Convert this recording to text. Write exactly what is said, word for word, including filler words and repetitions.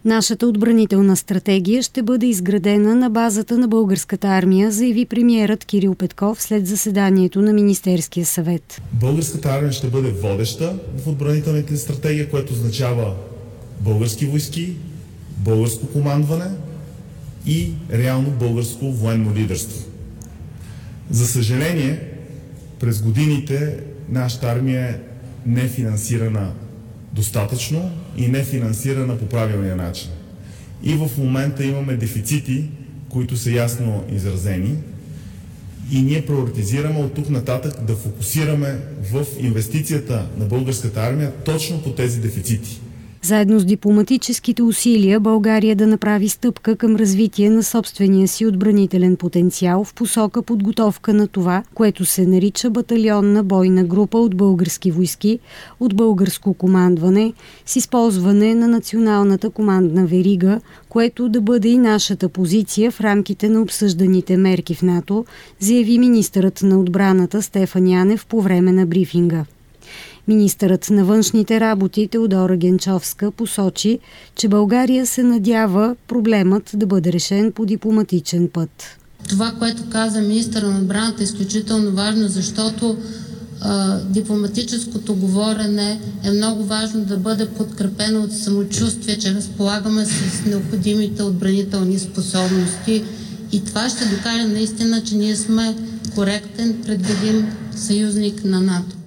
Нашата отбранителна стратегия ще бъде изградена на базата на българската армия, заяви премиерът Кирил Петков след заседанието на Министерския съвет. Българската армия ще бъде водеща в отбранителната стратегия, което означава български войски, българско командване и реално българско военно лидерство. За съжаление, през годините нашата армия е не финансирана достатъчно и не финансирана по правилния начин. И в момента имаме дефицити, които са ясно изразени, и ние приоритизираме от тук нататък да фокусираме в инвестицията на българската армия точно по тези дефицити. Заедно с дипломатическите усилия България да направи стъпка към развитие на собствения си отбранителен потенциал в посока подготовка на това, което се нарича батальонна бойна група от български войски, от българско командване, с използване на националната командна верига, което да бъде и нашата позиция в рамките на обсъжданите мерки в НАТО, заяви министърът на отбраната Стефан Янев по време на брифинга. Министърът на външните работи Теодора Генчовска посочи, че България се надява проблемът да бъде решен по дипломатичен път. Това, което каза министърът на отбраната, е изключително важно, защото а, дипломатическото говорене е много важно да бъде подкрепено от самочувствие, че разполагаме с необходимите отбранителни способности, и това ще докаже наистина, че ние сме коректен, предвидим съюзник на НАТО.